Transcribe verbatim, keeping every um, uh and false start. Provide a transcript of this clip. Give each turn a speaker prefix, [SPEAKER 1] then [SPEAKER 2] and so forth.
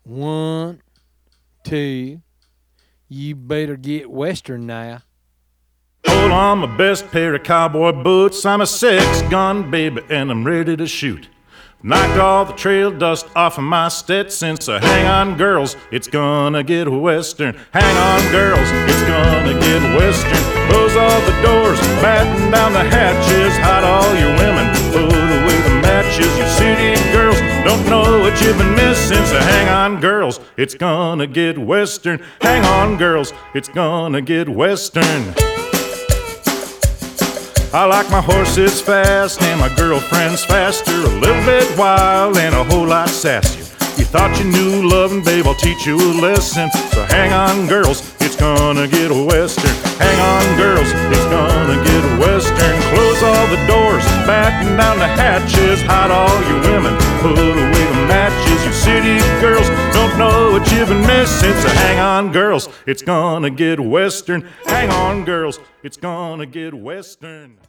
[SPEAKER 1] One, two, you better get Western now.
[SPEAKER 2] Hold on my best pair of cowboy boots. I'm a six-gun baby and I'm ready to shoot. Knocked all the trail dust off of my Stetson, so hang on girls, it's gonna get Western. Hang on girls, it's gonna get Western. Close all the doors, batten down the hatches, hide all your women, put away the matches. You city girls don't know what you've been missing, so hang on girls, it's gonna get Western. Hang on girls, it's gonna get Western. I like my horses fast and my girlfriends faster, a little bit wild and a whole lot sassier. You thought you knew loving, babe, I'll teach you a lesson. So hang on girls, it's gonna get Western. Hang on girls, it's gonna get Western. Close all the doors, batten down the hatches, hide all your women, put away the matches. You city girls don't know what you've been missing, so hang on girls, it's gonna get Western. Hang on girls, it's gonna get Western.